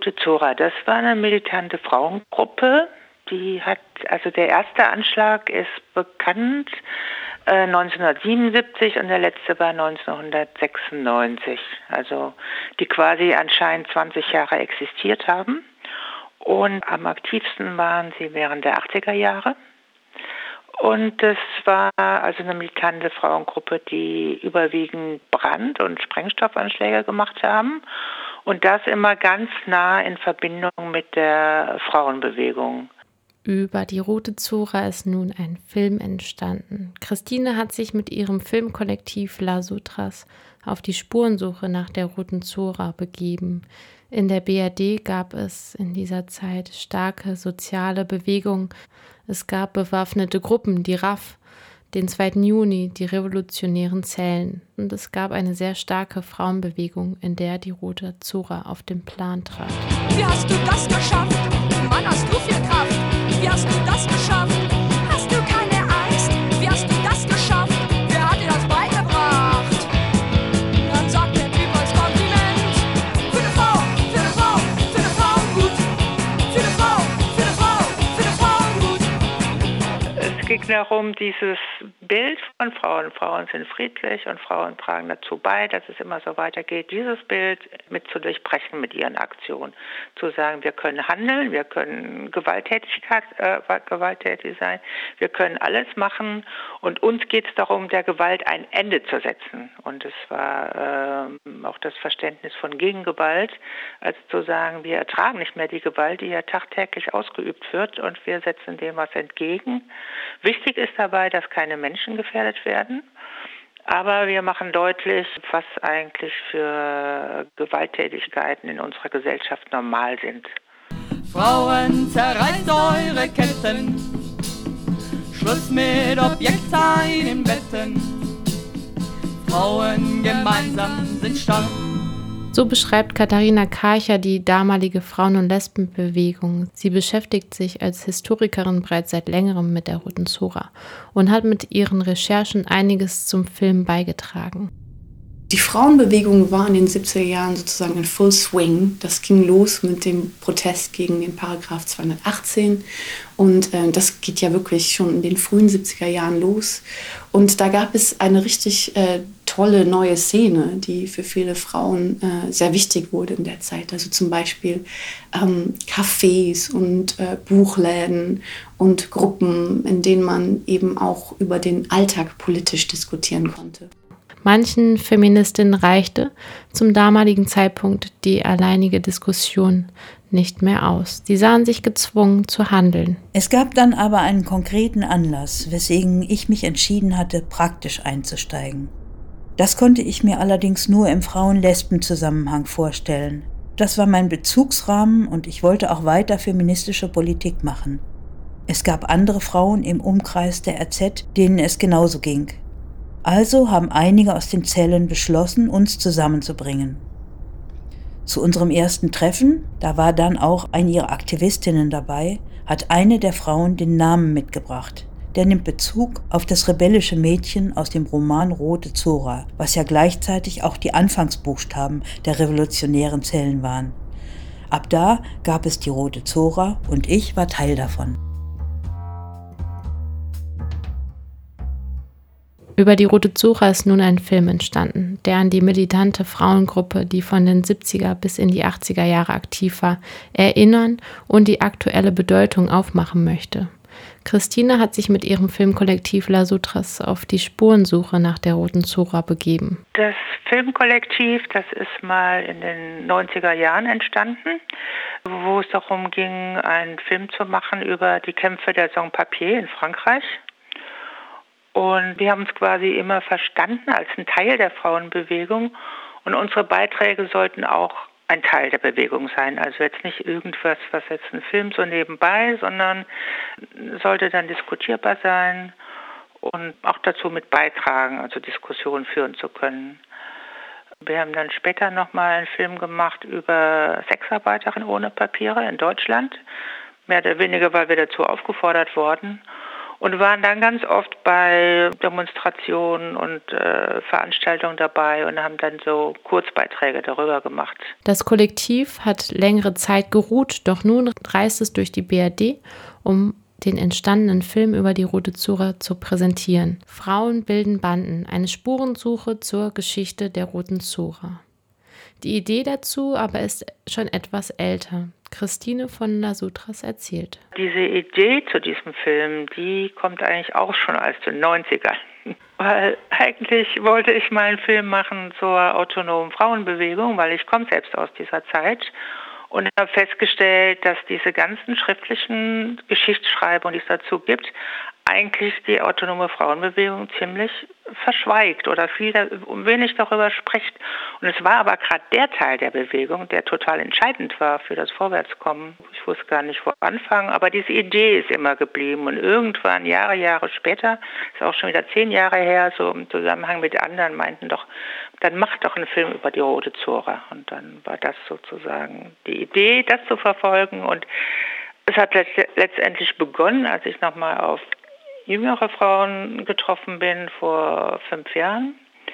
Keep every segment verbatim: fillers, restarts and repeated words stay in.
Rote Zora, das war eine militante Frauengruppe. Die hat, also der erste Anschlag ist bekannt äh, neunzehnhundertsiebenundsiebzig und der letzte war neunzehnhundertsechsundneunzig. Also die quasi anscheinend zwanzig Jahre existiert haben. Und am aktivsten waren sie während der achtziger Jahre. Und es war also eine militante Frauengruppe, die überwiegend Brand- und Sprengstoffanschläge gemacht haben. Und das immer ganz nah in Verbindung mit der Frauenbewegung. Über die Rote Zora ist nun ein Film entstanden. Christine hat sich mit ihrem Filmkollektiv La Sutras auf die Spurensuche nach der Roten Zora begeben. In der B R D gab es in dieser Zeit starke soziale Bewegungen. Es gab bewaffnete Gruppen, die R A F, den zweiten Juni, die Revolutionären Zellen. Und es gab eine sehr starke Frauenbewegung, in der die Rote Zora auf den Plan trat. Wie hast du das geschafft? Mann, hast du viel Kraft. Wie hast du das geschafft? Hast du keine Angst? Wie hast du das geschafft? Wer hat dir das beigebracht? Dann sagt der Typ als Kompliment: Für eine Frau, für eine Frau, für eine Frau gut. Für eine Frau, für eine Frau, für eine Frau gut. Es ging darum, dieses Bild von Frauen, Frauen sind friedlich und Frauen tragen dazu bei, dass es immer so weitergeht, dieses Bild mit zu durchbrechen mit ihren Aktionen. Zu sagen, wir können handeln, wir können Gewalttätigkeit, äh, gewalttätig sein, wir können alles machen und uns geht es darum, der Gewalt ein Ende zu setzen. Und es war äh, auch das Verständnis von Gegengewalt, als zu sagen, wir ertragen nicht mehr die Gewalt, die ja tagtäglich ausgeübt wird und wir setzen dem was entgegen. Wichtig ist dabei, dass keine Menschen gefährdet werden. Aber wir machen deutlich, was eigentlich für Gewalttätigkeiten in unserer Gesellschaft normal sind. Frauen, zerreißt eure Ketten. Schluss mit Objektsein in Betten. Frauen gemeinsam sind stark. So beschreibt Katharina Karcher die damalige Frauen- und Lesbenbewegung. Sie beschäftigt sich als Historikerin bereits seit längerem mit der Roten Zora und hat mit ihren Recherchen einiges zum Film beigetragen. Die Frauenbewegung war in den siebziger Jahren sozusagen in Full Swing. Das ging los mit dem Protest gegen den Paragraph zweihundertachtzehn und äh, das geht ja wirklich schon in den frühen siebziger Jahren los. Und da gab es eine richtig äh, tolle neue Szene, die für viele Frauen äh, sehr wichtig wurde in der Zeit. Also zum Beispiel ähm, Cafés und äh, Buchläden und Gruppen, in denen man eben auch über den Alltag politisch diskutieren konnte. Manchen Feministinnen reichte zum damaligen Zeitpunkt die alleinige Diskussion nicht mehr aus. Sie sahen sich gezwungen zu handeln. Es gab dann aber einen konkreten Anlass, weswegen ich mich entschieden hatte, praktisch einzusteigen. Das konnte ich mir allerdings nur im Frauen-Lesben-Zusammenhang vorstellen. Das war mein Bezugsrahmen und ich wollte auch weiter feministische Politik machen. Es gab andere Frauen im Umkreis der R Z, denen es genauso ging. Also haben einige aus den Zellen beschlossen, uns zusammenzubringen. Zu unserem ersten Treffen, da war dann auch eine ihrer Aktivistinnen dabei, hat eine der Frauen den Namen mitgebracht. Der nimmt Bezug auf das rebellische Mädchen aus dem Roman Rote Zora, was ja gleichzeitig auch die Anfangsbuchstaben der revolutionären Zellen waren. Ab da gab es die Rote Zora und ich war Teil davon. Über die Rote Zora ist nun ein Film entstanden, der an die militante Frauengruppe, die von den siebziger bis in die achtziger Jahre aktiv war, erinnern und die aktuelle Bedeutung aufmachen möchte. Christine hat sich mit ihrem Filmkollektiv La Sutras auf die Spurensuche nach der Roten Zora begeben. Das Filmkollektiv, das ist mal in den neunziger Jahren entstanden, wo es darum ging, einen Film zu machen über die Kämpfe der Sans-Papiers in Frankreich. Und wir haben uns quasi immer verstanden als ein Teil der Frauenbewegung und unsere Beiträge sollten auch ein Teil der Bewegung sein. Also jetzt nicht irgendwas, was jetzt ein Film so nebenbei, sondern sollte dann diskutierbar sein und auch dazu mit beitragen, also Diskussionen führen zu können. Wir haben dann später nochmal einen Film gemacht über Sexarbeiterinnen ohne Papiere in Deutschland. Mehr oder weniger, weil wir dazu aufgefordert wurden. und waren dann ganz oft bei Demonstrationen und äh, Veranstaltungen dabei und haben dann so Kurzbeiträge darüber gemacht. Das Kollektiv hat längere Zeit geruht, doch nun reist es durch die B R D, um den entstandenen Film über die Rote Zora zu präsentieren. Frauen bilden Banden, eine Spurensuche zur Geschichte der Roten Zora. Die Idee dazu aber ist schon etwas älter. Christine von Lasutras erzählt. Diese Idee zu diesem Film, die kommt eigentlich auch schon aus den neunzigern. Weil eigentlich wollte ich mal einen Film machen zur autonomen Frauenbewegung, weil ich komme selbst aus dieser Zeit. Und habe festgestellt, dass diese ganzen schriftlichen Geschichtsschreibungen, die es dazu gibt, eigentlich die autonome Frauenbewegung ziemlich verschweigt oder viel wenig darüber spricht. Und es war aber gerade der Teil der Bewegung, der total entscheidend war für das Vorwärtskommen. Ich wusste gar nicht, wo anfangen, aber diese Idee ist immer geblieben. Und irgendwann, Jahre, Jahre später, ist auch schon wieder zehn Jahre her, so im Zusammenhang mit anderen, meinten doch, dann mach doch einen Film über die Rote Zora. Und dann war das sozusagen die Idee, das zu verfolgen. Und es hat letztendlich begonnen, als ich nochmal auf jüngere Frauen getroffen bin vor fünf Jahren.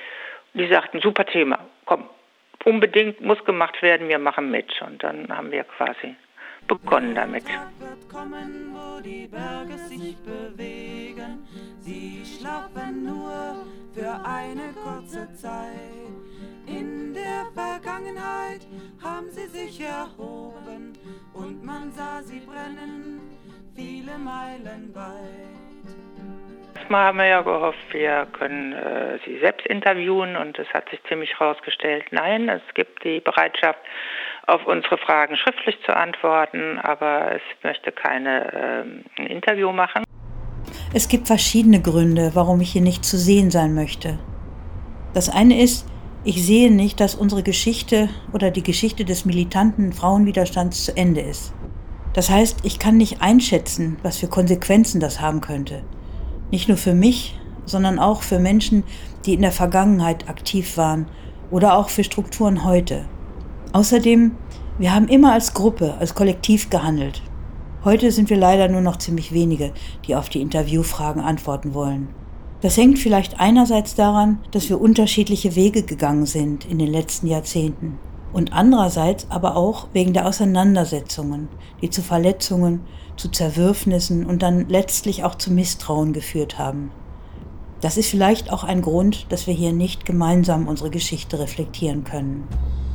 Die sagten, super Thema, komm, unbedingt muss gemacht werden, wir machen mit. Und dann haben wir quasi begonnen damit. Wird kommen, wo die Berge sich bewegen. Sie schlafen nur für eine kurze Zeit. In der Vergangenheit haben sie sich erhoben und man sah sie brennen, viele Meilen weit. Erstmal haben wir ja gehofft, wir können äh, sie selbst interviewen und es hat sich ziemlich herausgestellt, nein, es gibt die Bereitschaft, auf unsere Fragen schriftlich zu antworten, aber es möchte keine äh, ein Interview machen. Es gibt verschiedene Gründe, warum ich hier nicht zu sehen sein möchte. Das eine ist, ich sehe nicht, dass unsere Geschichte oder die Geschichte des militanten Frauenwiderstands zu Ende ist. Das heißt, ich kann nicht einschätzen, was für Konsequenzen das haben könnte. Nicht nur für mich, sondern auch für Menschen, die in der Vergangenheit aktiv waren oder auch für Strukturen heute. Außerdem, wir haben immer als Gruppe, als Kollektiv gehandelt. Heute sind wir leider nur noch ziemlich wenige, die auf die Interviewfragen antworten wollen. Das hängt vielleicht einerseits daran, dass wir unterschiedliche Wege gegangen sind in den letzten Jahrzehnten und andererseits aber auch wegen der Auseinandersetzungen, die zu Verletzungen, zu Zerwürfnissen und dann letztlich auch zu Misstrauen geführt haben. Das ist vielleicht auch ein Grund, dass wir hier nicht gemeinsam unsere Geschichte reflektieren können.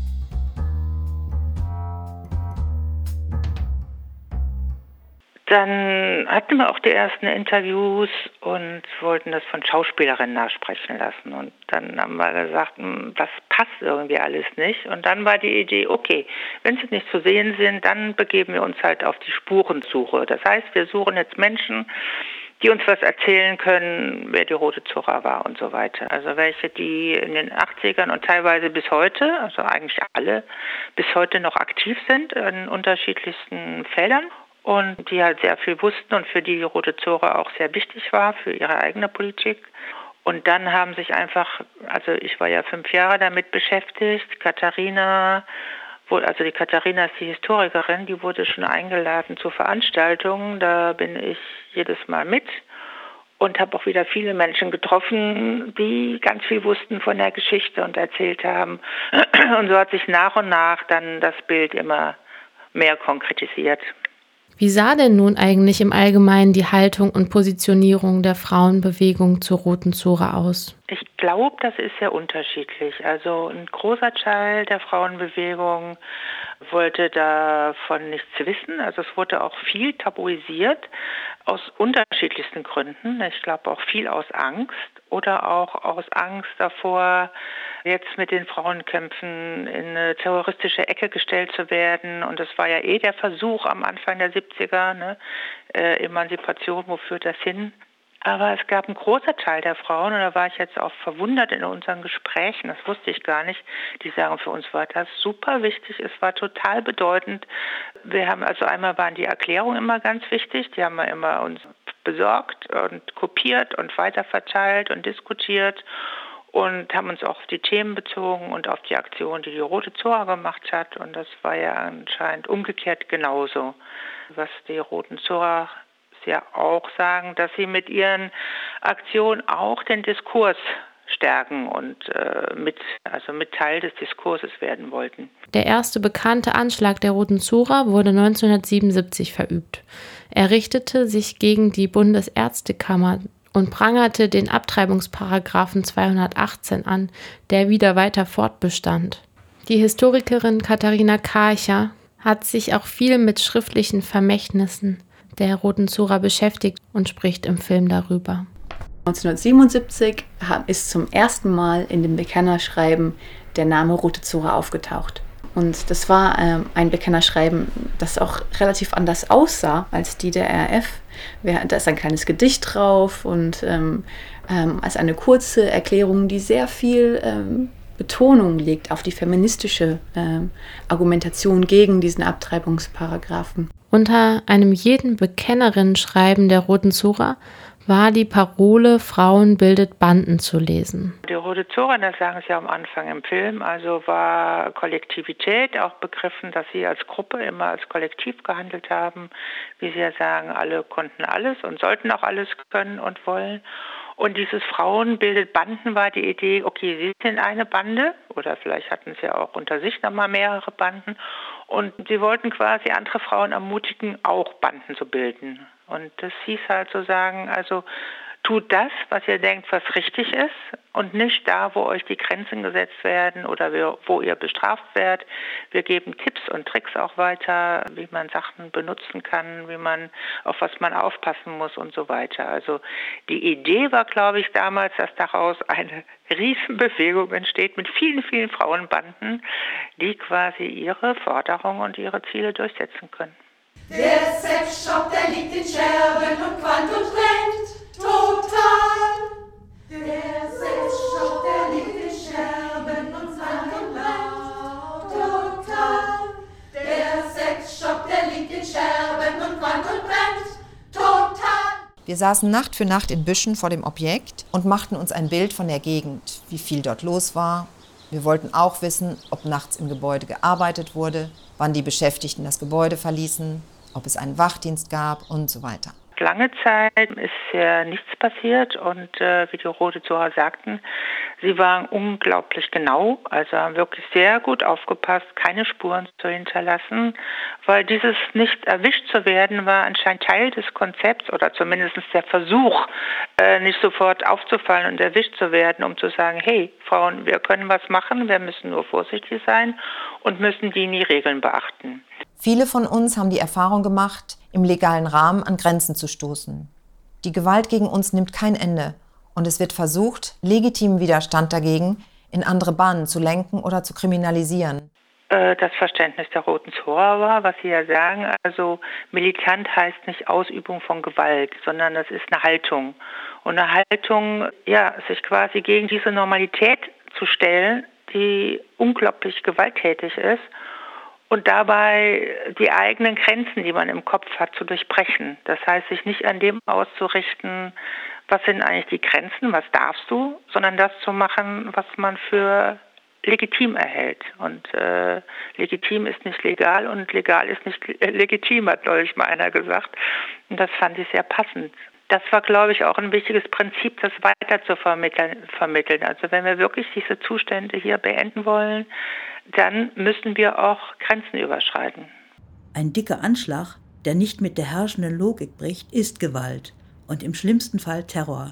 Dann hatten wir auch die ersten Interviews und wollten das von Schauspielerinnen nachsprechen lassen. Und dann haben wir gesagt, das passt irgendwie alles nicht. Und dann war die Idee, okay, wenn sie nicht zu sehen sind, dann begeben wir uns halt auf die Spurensuche. Das heißt, wir suchen jetzt Menschen, die uns was erzählen können, wer die Rote Zora war und so weiter. Also welche, die in den achtzigern und teilweise bis heute, also eigentlich alle, bis heute noch aktiv sind in unterschiedlichsten Feldern. Und die halt sehr viel wussten und für die die Rote Zora auch sehr wichtig war, für ihre eigene Politik. Und dann haben sich einfach, also ich war ja fünf Jahre damit beschäftigt, Katharina, also die Katharina ist die Historikerin, die wurde schon eingeladen zu Veranstaltungen, da bin ich jedes Mal mit und habe auch wieder viele Menschen getroffen, die ganz viel wussten von der Geschichte und erzählt haben. Und so hat sich nach und nach dann das Bild immer mehr konkretisiert. Wie sah denn nun eigentlich im Allgemeinen die Haltung und Positionierung der Frauenbewegung zur Roten Zora aus? Ich glaube, das ist sehr unterschiedlich. Also ein großer Teil der Frauenbewegung wollte davon nichts wissen. Also es wurde auch viel tabuisiert aus unterschiedlichsten Gründen. Ich glaube auch viel aus Angst oder auch aus Angst davor, jetzt mit den Frauenkämpfen in eine terroristische Ecke gestellt zu werden. Und das war ja eh der Versuch am Anfang der siebziger, ne? äh, Emanzipation, wo führt das hin? Aber es gab einen großen Teil der Frauen, und da war ich jetzt auch verwundert in unseren Gesprächen, das wusste ich gar nicht, die sagen, für uns war das super wichtig, es war total bedeutend. Wir haben also einmal waren die Erklärungen immer ganz wichtig, die haben wir immer uns besorgt und kopiert und weiterverteilt und diskutiert und haben uns auch auf die Themen bezogen und auf die Aktion, die die Rote Zora gemacht hat. Und das war ja anscheinend umgekehrt genauso, was die Roten Zora ja auch sagen, dass sie mit ihren Aktionen auch den Diskurs stärken und äh, mit, also mit Teil des Diskurses werden wollten. Der erste bekannte Anschlag der Roten Zora wurde neunzehnhundertsiebenundsiebzig verübt. Er richtete sich gegen die Bundesärztekammer und prangerte den Abtreibungsparagraphen zweihundertachtzehn an, der wieder weiter fortbestand. Die Historikerin Katharina Karcher hat sich auch viel mit schriftlichen Vermächtnissen der Roten Zora beschäftigt und spricht im Film darüber. neunzehnhundertsiebenundsiebzig ist zum ersten Mal in dem Bekennerschreiben der Name Rote Zora aufgetaucht. Und das war ähm, ein Bekennerschreiben, das auch relativ anders aussah als die der R A F. Da ist ein kleines Gedicht drauf und ähm, ähm, als eine kurze Erklärung, die sehr viel ähm, Betonung legt auf die feministische ähm, Argumentation gegen diesen Abtreibungsparagraphen. Unter einem jeden Bekennerinnenschreiben der Roten Zora war die Parole Frauen bildet Banden zu lesen. Die Rote Zora, das sagen sie am Anfang im Film, also war Kollektivität auch begriffen, dass sie als Gruppe immer als Kollektiv gehandelt haben. Wie sie ja sagen, alle konnten alles und sollten auch alles können und wollen. Und dieses Frauen bildet Banden war die Idee, okay, sie sind eine Bande oder vielleicht hatten sie auch unter sich nochmal mehrere Banden und sie wollten quasi andere Frauen ermutigen, auch Banden zu bilden. Und das hieß halt so sagen, also tut das, was ihr denkt, was richtig ist und nicht da, wo euch die Grenzen gesetzt werden oder wo ihr bestraft werdet. Wir geben Tipps und Tricks auch weiter, wie man Sachen benutzen kann, wie man, auf was man aufpassen muss und so weiter. Also die Idee war, glaube ich, damals, dass daraus eine Riesenbewegung entsteht mit vielen, vielen Frauenbanden, die quasi ihre Forderungen und ihre Ziele durchsetzen können. Der Sexshop, der liegt in Scherben und qualmt und brennt total. Der Sexshop, der liegt in Scherben und qualmt und brennt total. Der Sexshop, der liegt in Scherben und qualmt und brennt total. Wir saßen Nacht für Nacht in Büschen vor dem Objekt und machten uns ein Bild von der Gegend, wie viel dort los war. Wir wollten auch wissen, ob nachts im Gebäude gearbeitet wurde, wann die Beschäftigten das Gebäude verließen, ob es einen Wachdienst gab und so weiter. Lange Zeit ist ja nichts passiert und äh, wie die Rote Zora sagten, sie waren unglaublich genau, also haben wirklich sehr gut aufgepasst, keine Spuren zu hinterlassen, weil dieses nicht erwischt zu werden war anscheinend Teil des Konzepts oder zumindest der Versuch, äh, nicht sofort aufzufallen und erwischt zu werden, um zu sagen, hey Frauen, wir können was machen, wir müssen nur vorsichtig sein und müssen die nie Regeln beachten. Viele von uns haben die Erfahrung gemacht, im legalen Rahmen an Grenzen zu stoßen. Die Gewalt gegen uns nimmt kein Ende und es wird versucht, legitimen Widerstand dagegen in andere Bahnen zu lenken oder zu kriminalisieren. Das Verständnis der Roten Zora war, was Sie ja sagen, also militant heißt nicht Ausübung von Gewalt, sondern das ist eine Haltung. Und eine Haltung, ja, sich quasi gegen diese Normalität zu stellen, die unglaublich gewalttätig ist. Und dabei die eigenen Grenzen, die man im Kopf hat, zu durchbrechen. Das heißt, sich nicht an dem auszurichten, was sind eigentlich die Grenzen, was darfst du, sondern das zu machen, was man für legitim erhält. Und äh, legitim ist nicht legal und legal ist nicht legitim, hat neulich mal einer gesagt. Und das fand ich sehr passend. Das war, glaube ich, auch ein wichtiges Prinzip, das weiter zu vermitteln. vermitteln. Also wenn wir wirklich diese Zustände hier beenden wollen, dann müssen wir auch Grenzen überschreiten. Ein dicker Anschlag, der nicht mit der herrschenden Logik bricht, ist Gewalt und im schlimmsten Fall Terror.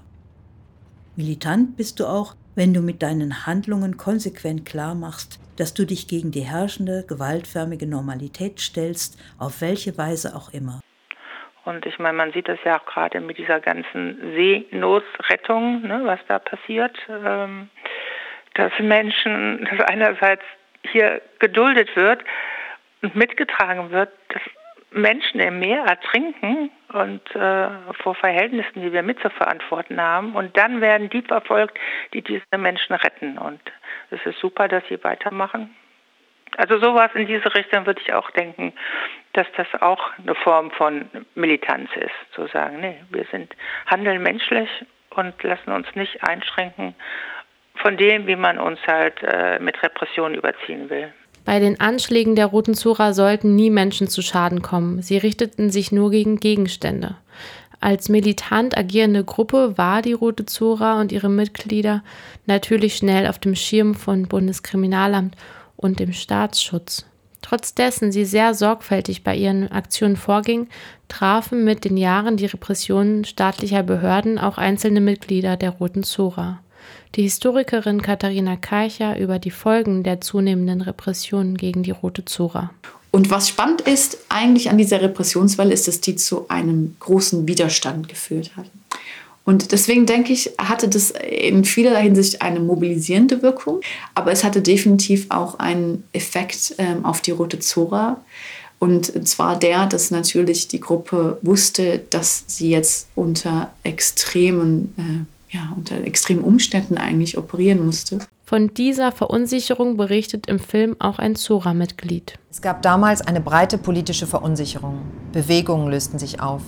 Militant bist du auch, wenn du mit deinen Handlungen konsequent klar machst, dass du dich gegen die herrschende, gewaltförmige Normalität stellst, auf welche Weise auch immer. Und ich meine, man sieht das ja auch gerade mit dieser ganzen Seenotrettung, ne, was da passiert, ähm, dass Menschen, dass einerseits hier geduldet wird und mitgetragen wird, dass Menschen im Meer ertrinken und äh, vor Verhältnissen, die wir mitzuverantworten haben. Und dann werden die verfolgt, die diese Menschen retten. Und es ist super, dass sie weitermachen. Also sowas in diese Richtung würde ich auch denken, dass das auch eine Form von Militanz ist. Zu sagen, nee, wir sind handeln menschlich und lassen uns nicht einschränken von dem, wie man uns halt äh, mit Repression überziehen will. Bei den Anschlägen der Roten Zora sollten nie Menschen zu Schaden kommen. Sie richteten sich nur gegen Gegenstände. Als militant agierende Gruppe war die Rote Zora und ihre Mitglieder natürlich schnell auf dem Schirm von Bundeskriminalamt und dem Staatsschutz. Trotz dessen sie sehr sorgfältig bei ihren Aktionen vorging, trafen mit den Jahren die Repressionen staatlicher Behörden auch einzelne Mitglieder der Roten Zora. Die Historikerin Katharina Karcher über die Folgen der zunehmenden Repressionen gegen die Rote Zora. Und was spannend ist eigentlich an dieser Repressionswelle, ist, dass die zu einem großen Widerstand geführt hat. Und deswegen denke ich, hatte das in vielerlei Hinsicht eine mobilisierende Wirkung, aber es hatte definitiv auch einen Effekt ähm, auf die Rote Zora. Und zwar der, dass natürlich die Gruppe wusste, dass sie jetzt unter extremen, äh, ja, unter extremen Umständen eigentlich operieren musste. Von dieser Verunsicherung berichtet im Film auch ein Zora-Mitglied. Es gab damals eine breite politische Verunsicherung. Bewegungen lösten sich auf.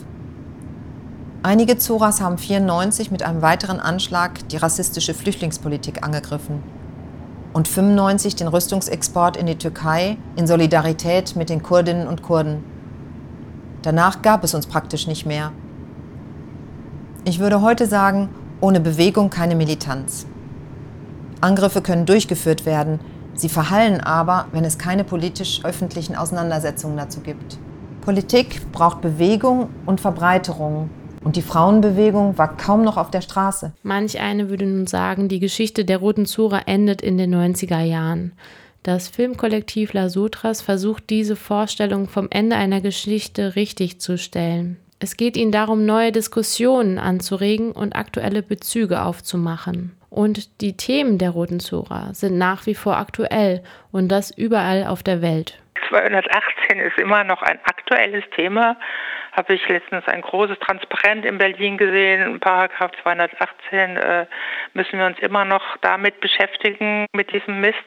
Einige Zoras haben neunzehnhundertvierundneunzig mit einem weiteren Anschlag die rassistische Flüchtlingspolitik angegriffen und fünfundneunzig den Rüstungsexport in die Türkei in Solidarität mit den Kurdinnen und Kurden. Danach gab es uns praktisch nicht mehr. Ich würde heute sagen, ohne Bewegung keine Militanz. Angriffe können durchgeführt werden, sie verhallen aber, wenn es keine politisch-öffentlichen Auseinandersetzungen dazu gibt. Politik braucht Bewegung und Verbreiterung. Und die Frauenbewegung war kaum noch auf der Straße. Manch eine würde nun sagen, die Geschichte der Roten Zora endet in den neunziger Jahren. Das Filmkollektiv Lasotras versucht, diese Vorstellung vom Ende einer Geschichte richtigzustellen. Es geht ihnen darum, neue Diskussionen anzuregen und aktuelle Bezüge aufzumachen. Und die Themen der Roten Zora sind nach wie vor aktuell und das überall auf der Welt. zweihundertachtzehn ist immer noch ein aktuelles Thema. Habe ich letztens ein großes Transparent in Berlin gesehen. Paragraph zweihundertachtzehn äh, müssen wir uns immer noch damit beschäftigen, mit diesem Mist.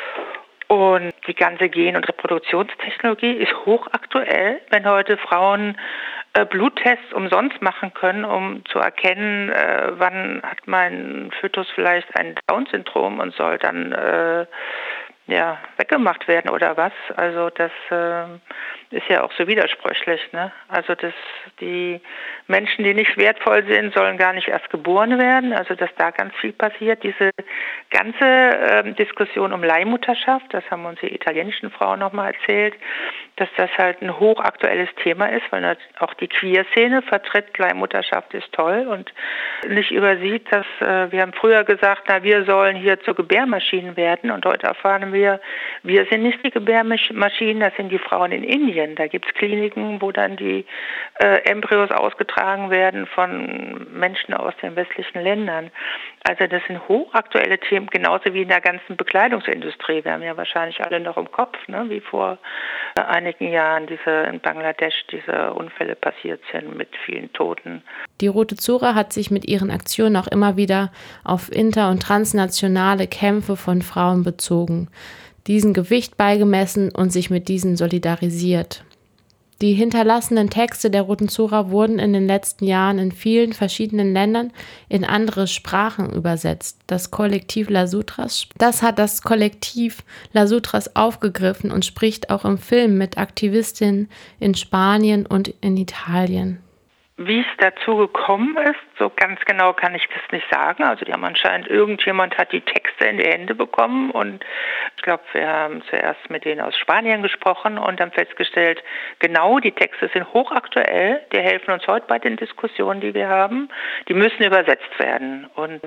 Und die ganze Gen- und Reproduktionstechnologie ist hochaktuell, wenn heute Frauen äh, Bluttests umsonst machen können, um zu erkennen, äh, wann hat mein Fötus vielleicht ein Down-Syndrom und soll dann äh, ja, weggemacht werden oder was. Also das äh, ist ja auch so widersprüchlich, ne? Also dass die Menschen, die nicht wertvoll sind, sollen gar nicht erst geboren werden. Also dass da ganz viel passiert. Diese ganze äh, Diskussion um Leihmutterschaft, das haben uns die italienischen Frauen nochmal erzählt, dass das halt ein hochaktuelles Thema ist, weil auch die Queer-Szene vertritt, Leihmutterschaft ist toll und nicht übersieht, dass äh, wir haben früher gesagt, na wir sollen hier zu Gebärmaschinen werden und heute erfahren wir, wir sind nicht die Gebärmaschinen, das sind die Frauen in Indien. Da gibt es Kliniken, wo dann die äh, Embryos ausgetragen werden von Menschen aus den westlichen Ländern. Also das sind hochaktuelle Themen, genauso wie in der ganzen Bekleidungsindustrie. Wir haben ja wahrscheinlich alle noch im Kopf, ne, wie vor äh, einigen Jahren diese in Bangladesch diese Unfälle passiert sind mit vielen Toten. Die Rote Zora hat sich mit ihren Aktionen auch immer wieder auf inter- und transnationale Kämpfe von Frauen bezogen, diesen Gewicht beigemessen und sich mit diesen solidarisiert. Die hinterlassenen Texte der Roten Zora wurden in den letzten Jahren in vielen verschiedenen Ländern in andere Sprachen übersetzt. Das Kollektiv Lasotras, das hat das Kollektiv Lasotras aufgegriffen und spricht auch im Film mit Aktivistinnen in Spanien und in Italien. Wie es dazu gekommen ist, so ganz genau kann ich das nicht sagen. Also die haben anscheinend, irgendjemand hat die Texte in die Hände bekommen und ich glaube, wir haben zuerst mit denen aus Spanien gesprochen und haben festgestellt, genau, die Texte sind hochaktuell, die helfen uns heute bei den Diskussionen, die wir haben. Die müssen übersetzt werden und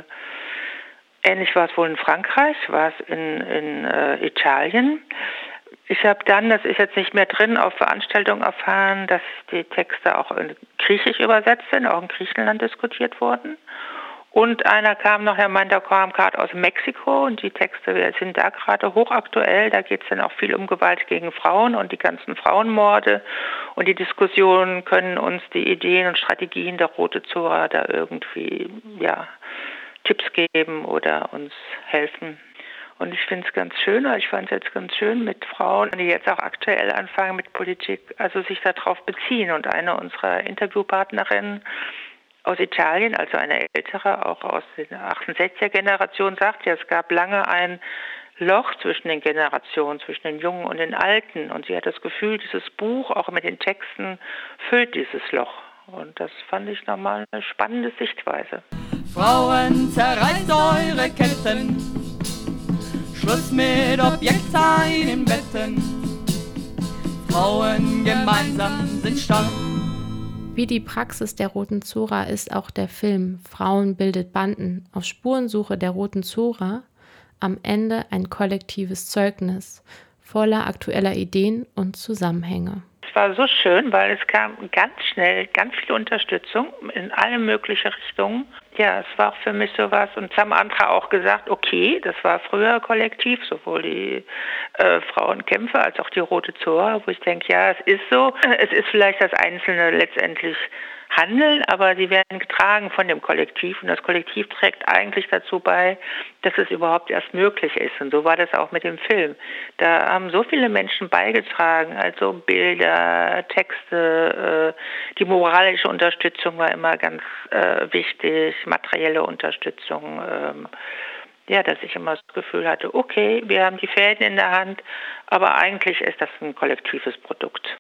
ähnlich war es wohl in Frankreich, war es in, in äh, Italien. Ich habe dann, das ist jetzt nicht mehr drin, auf Veranstaltungen erfahren, dass die Texte auch in Griechisch übersetzt sind, auch in Griechenland diskutiert wurden. Und einer kam noch, er meinte, der kam gerade aus Mexiko und die Texte sind da gerade hochaktuell. Da geht es dann auch viel um Gewalt gegen Frauen und die ganzen Frauenmorde. Und die Diskussionen können uns die Ideen und Strategien der Rote Zora da irgendwie, ja, Tipps geben oder uns helfen. Und ich finde es ganz schön, oder ich fand es jetzt ganz schön mit Frauen, die jetzt auch aktuell anfangen mit Politik, also sich darauf beziehen. Und eine unserer Interviewpartnerinnen aus Italien, also eine ältere, auch aus der achtundsechziger-Generation, sagt ja, es gab lange ein Loch zwischen den Generationen, zwischen den Jungen und den Alten. Und sie hat das Gefühl, dieses Buch, auch mit den Texten, füllt dieses Loch. Und das fand ich nochmal eine spannende Sichtweise. Frauen, zerreißt eure Ketten, Schluss mit Objektsein in Betten. Frauen gemeinsam sind stark. Wie die Praxis der Roten Zora ist auch der Film Frauen bildet Banden auf Spurensuche der Roten Zora am Ende ein kollektives Zeugnis voller aktueller Ideen und Zusammenhänge. Es war so schön, weil es kam ganz schnell ganz viel Unterstützung in alle möglichen Richtungen. Ja, es war auch für mich sowas. Und es haben andere auch gesagt, okay, das war früher kollektiv, sowohl die äh, Frauenkämpfe als auch die Rote Zora, wo ich denke, ja, es ist so. Es ist vielleicht das Einzelne letztendlich handeln, aber sie werden getragen von dem Kollektiv und das Kollektiv trägt eigentlich dazu bei, dass es überhaupt erst möglich ist. Und so war das auch mit dem Film. Da haben so viele Menschen beigetragen, also Bilder, Texte, äh, die moralische Unterstützung war immer ganz äh, wichtig, materielle Unterstützung. Ähm, ja, dass ich immer das Gefühl hatte, okay, wir haben die Fäden in der Hand, aber eigentlich ist das ein kollektives Produkt.